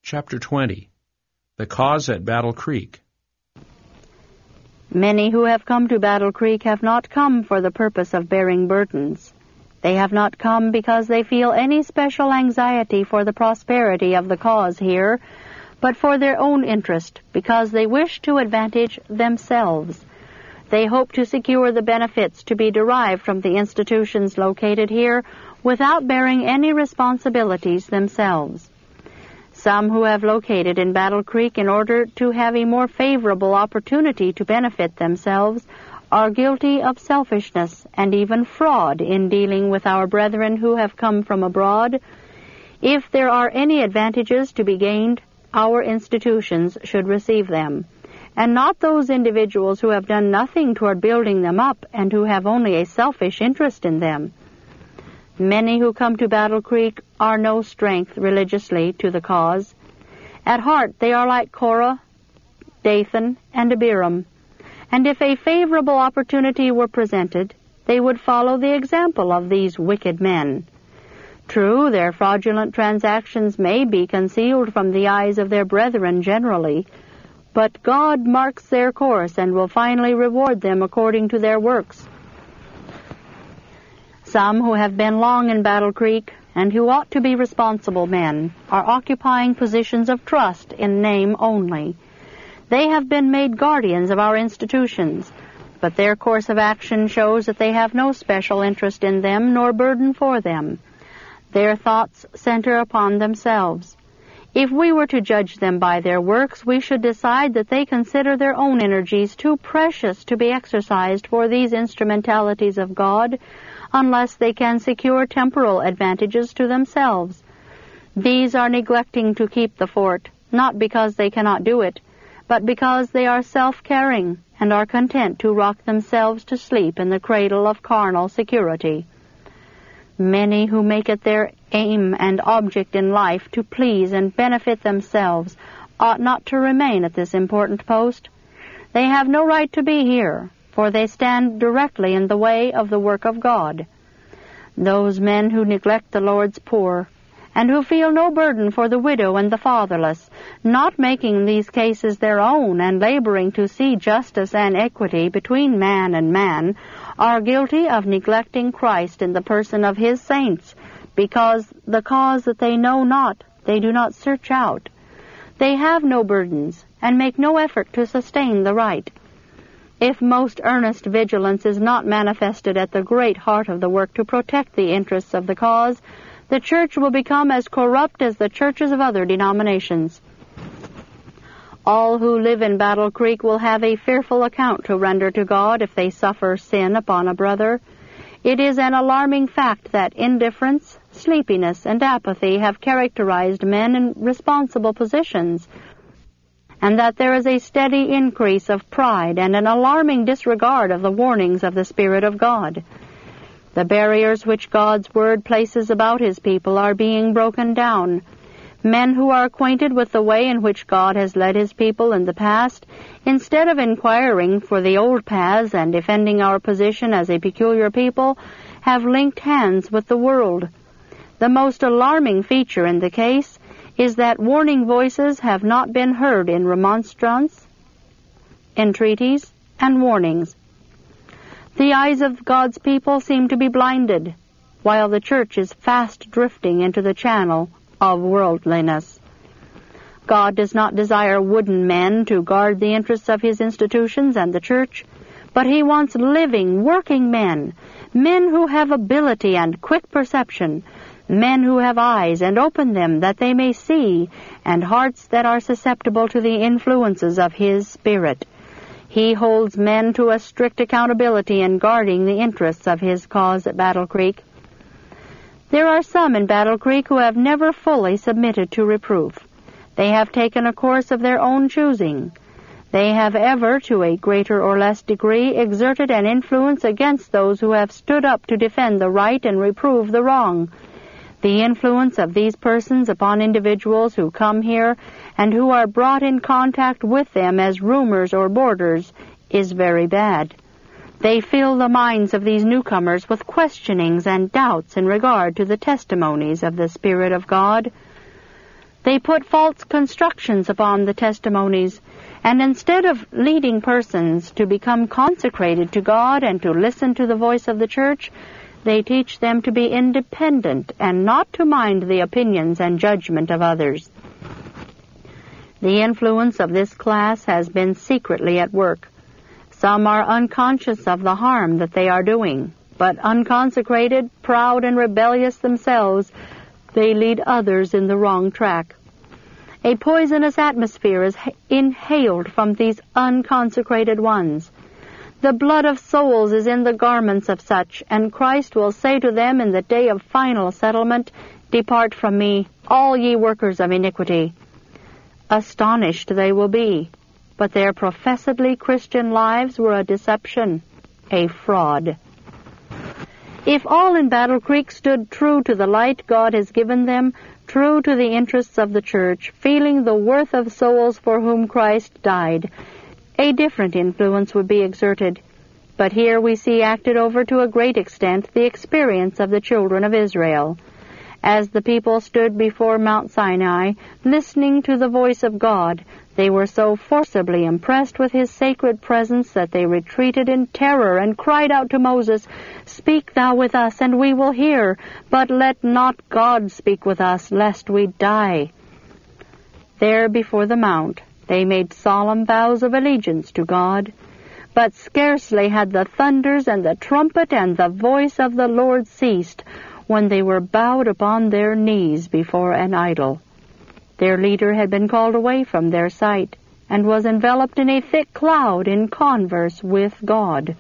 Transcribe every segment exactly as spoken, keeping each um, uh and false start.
Chapter twenty. The Cause at Battle Creek. Many who have come to Battle Creek have not come for the purpose of bearing burdens. They have not come because they feel any special anxiety for the prosperity of the cause here, but for their own interest, because they wish to advantage themselves. They hope to secure the benefits to be derived from the institutions located here without bearing any responsibilities themselves. Some who have located in Battle Creek in order to have a more favorable opportunity to benefit themselves are guilty of selfishness and even fraud in dealing with our brethren who have come from abroad. If there are any advantages to be gained, our institutions should receive them, and not those individuals who have done nothing toward building them up and who have only a selfish interest in them. Many who come to Battle Creek are no strength religiously to the cause. At heart they are like Korah, Dathan, and Abiram, and if a favorable opportunity were presented, they would follow the example of these wicked men. True, their fraudulent transactions may be concealed from the eyes of their brethren generally, but God marks their course and will finally reward them according to their works. Some who have been long in Battle Creek and who ought to be responsible men are occupying positions of trust in name only. They have been made guardians of our institutions, but their course of action shows that they have no special interest in them nor burden for them. Their thoughts center upon themselves. If we were to judge them by their works, we should decide that they consider their own energies too precious to be exercised for these instrumentalities of God, unless they can secure temporal advantages to themselves. These are neglecting to keep the fort, not because they cannot do it, but because they are self-caring and are content to rock themselves to sleep in the cradle of carnal security. Many who make it their aim and object in life to please and benefit themselves ought not to remain at this important post. They have no right to be here, for they stand directly in the way of the work of God. Those men who neglect the Lord's poor, and who feel no burden for the widow and the fatherless, not making these cases their own and laboring to see justice and equity between man and man, are guilty of neglecting Christ in the person of His saints, because the cause that they know not, they do not search out. They have no burdens, and make no effort to sustain the right. If most earnest vigilance is not manifested at the great heart of the work to protect the interests of the cause, the church will become as corrupt as the churches of other denominations. All who live in Battle Creek will have a fearful account to render to God if they suffer sin upon a brother. It is an alarming fact that indifference, sleepiness, and apathy have characterized men in responsible positions, and that there is a steady increase of pride and an alarming disregard of the warnings of the Spirit of God. The barriers which God's Word places about His people are being broken down. Men who are acquainted with the way in which God has led His people in the past, instead of inquiring for the old paths and defending our position as a peculiar people, have linked hands with the world. The most alarming feature in the case is that warning voices have not been heard in remonstrance, entreaties, and warnings. The eyes of God's people seem to be blinded, while the church is fast drifting into the channel of worldliness. God does not desire wooden men to guard the interests of His institutions and the church, but He wants living, working men, men who have ability and quick perception, men who have eyes and open them that they may see, and hearts that are susceptible to the influences of His Spirit. He holds men to a strict accountability in guarding the interests of His cause at Battle Creek. There are some in Battle Creek who have never fully submitted to reproof. They have taken a course of their own choosing. They have ever, to a greater or less degree, exerted an influence against those who have stood up to defend the right and reprove the wrong. The influence of these persons upon individuals who come here and who are brought in contact with them as roomers or boarders is very bad. They fill the minds of these newcomers with questionings and doubts in regard to the testimonies of the Spirit of God. They put false constructions upon the testimonies, and instead of leading persons to become consecrated to God and to listen to the voice of the church, they teach them to be independent and not to mind the opinions and judgment of others. The influence of this class has been secretly at work. Some are unconscious of the harm that they are doing, but unconsecrated, proud, and rebellious themselves, they lead others in the wrong track. A poisonous atmosphere is inhaled from these unconsecrated ones. The blood of souls is in the garments of such, and Christ will say to them in the day of final settlement, "Depart from me, all ye workers of iniquity." Astonished they will be, but their professedly Christian lives were a deception, a fraud. If all in Battle Creek stood true to the light God has given them, true to the interests of the church, feeling the worth of souls for whom Christ died, a different influence would be exerted. But here we see acted over to a great extent the experience of the children of Israel. As the people stood before Mount Sinai, listening to the voice of God, they were so forcibly impressed with his sacred presence that they retreated in terror and cried out to Moses, "Speak thou with us, and we will hear, but let not God speak with us, lest we die." There before the mount, they made solemn vows of allegiance to God. But scarcely had the thunders and the trumpet and the voice of the Lord ceased, when they were bowed upon their knees before an idol. Their leader had been called away from their sight, and was enveloped in a thick cloud in converse with God.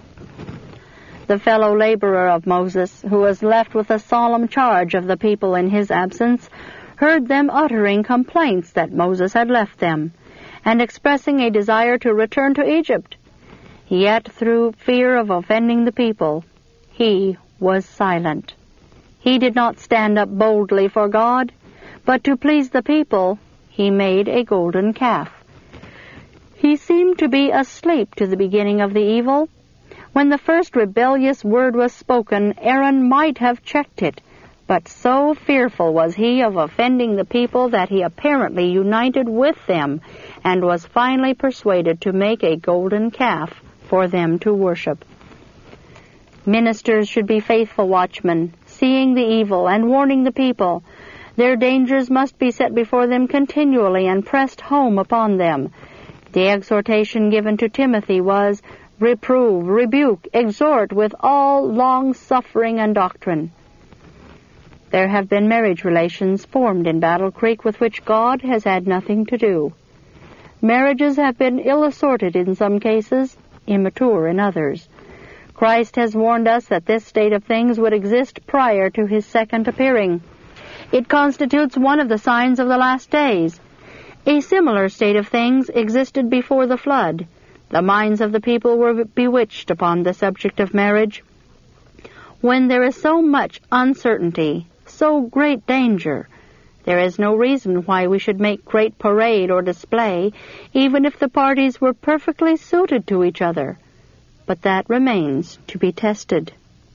The fellow laborer of Moses, who was left with a solemn charge of the people in his absence, heard them uttering complaints that Moses had left them, and expressing a desire to return to Egypt. Yet through fear of offending the people, he was silent. He did not stand up boldly for God, but to please the people, he made a golden calf. He seemed to be asleep to the beginning of the evil. When the first rebellious word was spoken, Aaron might have checked it, but so fearful was he of offending the people that he apparently united with them and was finally persuaded to make a golden calf for them to worship. Ministers should be faithful watchmen, seeing the evil and warning the people. Their dangers must be set before them continually and pressed home upon them. The exhortation given to Timothy was, "Reprove, rebuke, exhort with all long-suffering and doctrine." There have been marriage relations formed in Battle Creek with which God has had nothing to do. Marriages have been ill-assorted in some cases, immature in others. Christ has warned us that this state of things would exist prior to his second appearing. It constitutes one of the signs of the last days. A similar state of things existed before the flood. The minds of the people were bewitched upon the subject of marriage. When there is so much uncertainty, so great danger, there is no reason why we should make great parade or display, even if the parties were perfectly suited to each other. But that remains to be tested.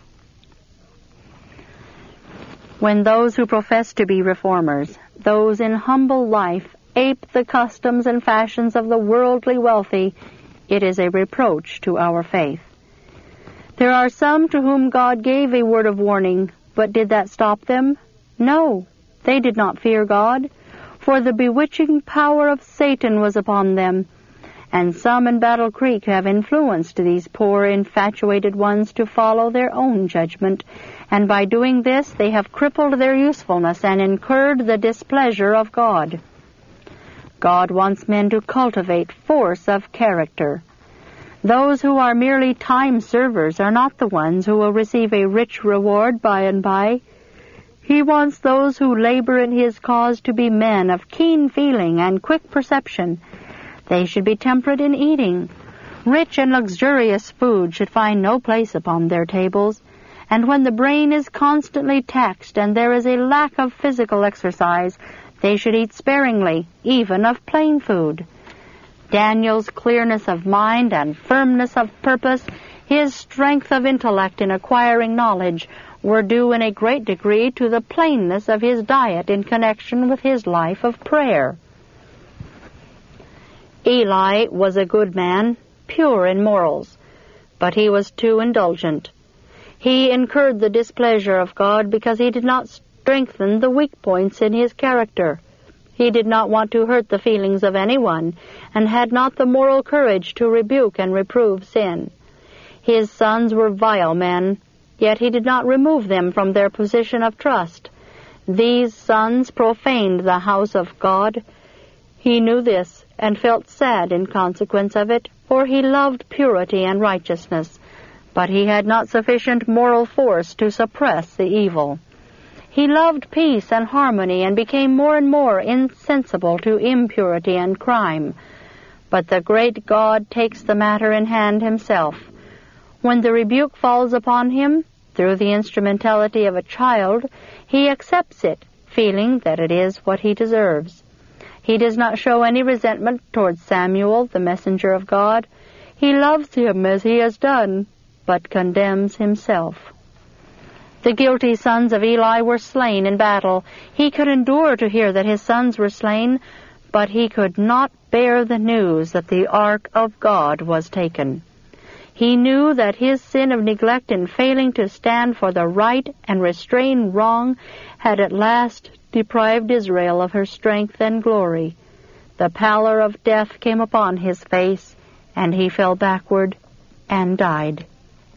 When those who profess to be reformers, those in humble life, ape the customs and fashions of the worldly wealthy, it is a reproach to our faith. There are some to whom God gave a word of warning, but did that stop them? No, they did not fear God, for the bewitching power of Satan was upon them, and some in Battle Creek have influenced these poor infatuated ones to follow their own judgment, and by doing this they have crippled their usefulness and incurred the displeasure of God. God wants men to cultivate force of character. Those who are merely time servers are not the ones who will receive a rich reward by and by. He wants those who labor in his cause to be men of keen feeling and quick perception. They should be temperate in eating. Rich and luxurious food should find no place upon their tables, and when the brain is constantly taxed and there is a lack of physical exercise, they should eat sparingly, even of plain food. Daniel's clearness of mind and firmness of purpose, his strength of intellect in acquiring knowledge, were due in a great degree to the plainness of his diet in connection with his life of prayer. Eli was a good man, pure in morals, but he was too indulgent. He incurred the displeasure of God because he did not strengthen the weak points in his character. He did not want to hurt the feelings of anyone, and had not the moral courage to rebuke and reprove sin. His sons were vile men, yet he did not remove them from their position of trust. These sons profaned the house of God. He knew this, and felt sad in consequence of it, for he loved purity and righteousness, but he had not sufficient moral force to suppress the evil. He loved peace and harmony, and became more and more insensible to impurity and crime. But the great God takes the matter in hand himself. When the rebuke falls upon him, through the instrumentality of a child, he accepts it, feeling that it is what he deserves. He does not show any resentment towards Samuel, the messenger of God. He loves him as he has done, but condemns himself. The guilty sons of Eli were slain in battle. He could endure to hear that his sons were slain, but he could not bear the news that the ark of God was taken. He knew that his sin of neglect in failing to stand for the right and restrain wrong had at last deprived Israel of her strength and glory. The pallor of death came upon his face, and he fell backward and died.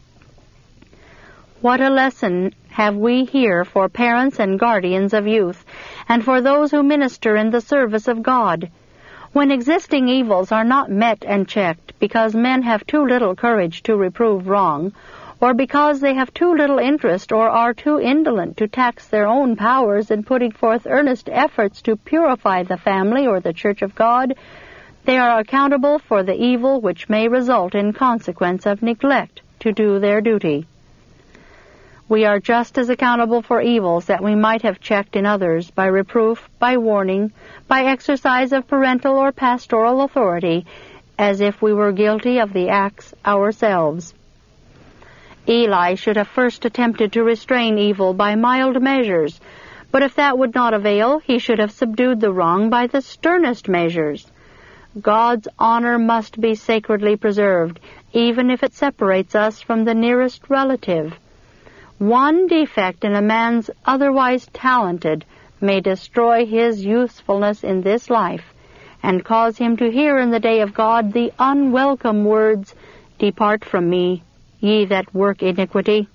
What a lesson have we here for parents and guardians of youth, and for those who minister in the service of God. When existing evils are not met and checked because men have too little courage to reprove wrong, or because they have too little interest or are too indolent to tax their own powers in putting forth earnest efforts to purify the family or the Church of God, they are accountable for the evil which may result in consequence of neglect to do their duty. We are just as accountable for evils that we might have checked in others by reproof, by warning, by exercise of parental or pastoral authority, as if we were guilty of the acts ourselves. Eli should have first attempted to restrain evil by mild measures, but if that would not avail, he should have subdued the wrong by the sternest measures. God's honor must be sacredly preserved, even if it separates us from the nearest relative. One defect in a man's otherwise talented may destroy his usefulness in this life, and cause him to hear in the day of God the unwelcome words, "Depart from me, ye that work iniquity."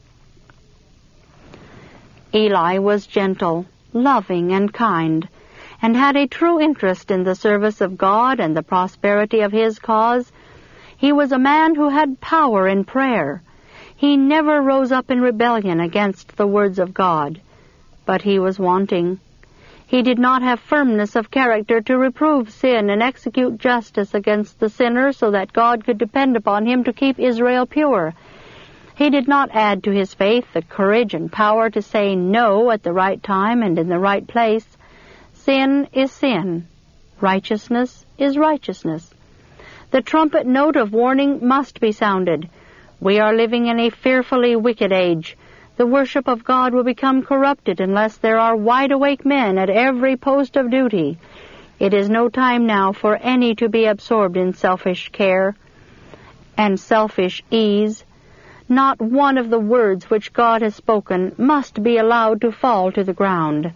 Eli was gentle, loving, and kind, and had a true interest in the service of God and the prosperity of his cause. He was a man who had power in prayer. He never rose up in rebellion against the words of God, but he was wanting. He did not have firmness of character to reprove sin and execute justice against the sinner so that God could depend upon him to keep Israel pure. He did not add to his faith the courage and power to say no at the right time and in the right place. Sin is sin. Righteousness is righteousness. The trumpet note of warning must be sounded. We are living in a fearfully wicked age. The worship of God will become corrupted unless there are wide-awake men at every post of duty. It is no time now for any to be absorbed in selfish care and selfish ease. Not one of the words which God has spoken must be allowed to fall to the ground.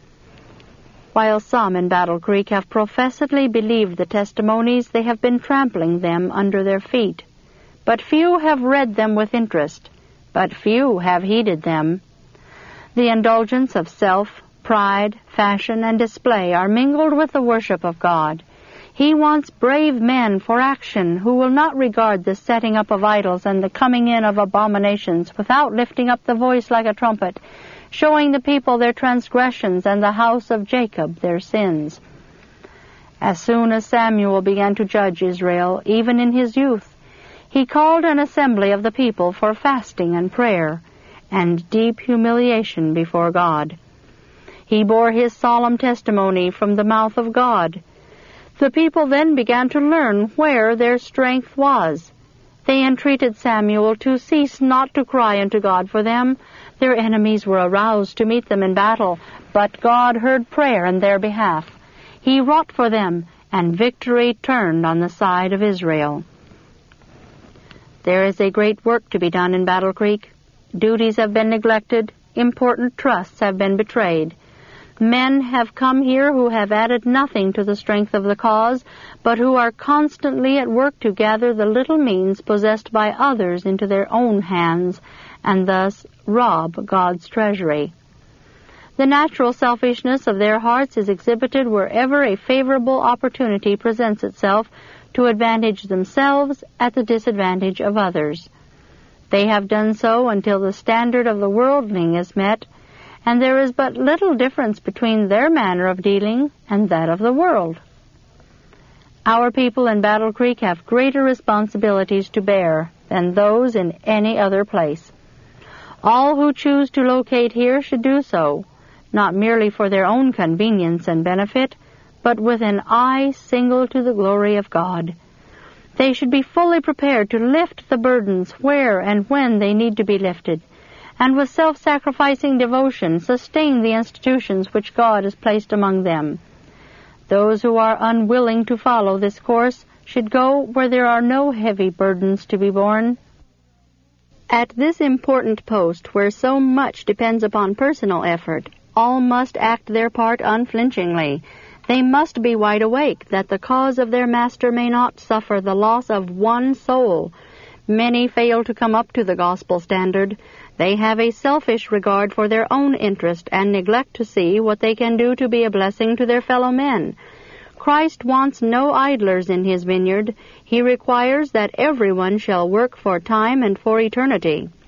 While some in Battle Creek have professedly believed the testimonies, they have been trampling them under their feet. But few have read them with interest, but few have heeded them. The indulgence of self, pride, fashion, and display are mingled with the worship of God. He wants brave men for action who will not regard the setting up of idols and the coming in of abominations without lifting up the voice like a trumpet, showing the people their transgressions and the house of Jacob their sins. As soon as Samuel began to judge Israel, even in his youth, he called an assembly of the people for fasting and prayer and deep humiliation before God. He bore his solemn testimony from the mouth of God. The people then began to learn where their strength was. They entreated Samuel to cease not to cry unto God for them. Their enemies were aroused to meet them in battle, but God heard prayer in their behalf. He wrought for them, and victory turned on the side of Israel. There is a great work to be done in Battle Creek. Duties have been neglected. Important trusts have been betrayed. Men have come here who have added nothing to the strength of the cause, but who are constantly at work to gather the little means possessed by others into their own hands, and thus rob God's treasury. The natural selfishness of their hearts is exhibited wherever a favorable opportunity presents itself to advantage themselves at the disadvantage of others. They have done so until the standard of the worldling is met, and there is but little difference between their manner of dealing and that of the world. Our people in Battle Creek have greater responsibilities to bear than those in any other place. All who choose to locate here should do so, not merely for their own convenience and benefit, but with an eye single to the glory of God. They should be fully prepared to lift the burdens where and when they need to be lifted, and with self-sacrificing devotion sustain the institutions which God has placed among them. Those who are unwilling to follow this course should go where there are no heavy burdens to be borne. At this important post, where so much depends upon personal effort, all must act their part unflinchingly. They must be wide awake that the cause of their master may not suffer the loss of one soul. Many fail to come up to the gospel standard. They have a selfish regard for their own interest and neglect to see what they can do to be a blessing to their fellow men. Christ wants no idlers in his vineyard. He requires that everyone shall work for time and for eternity.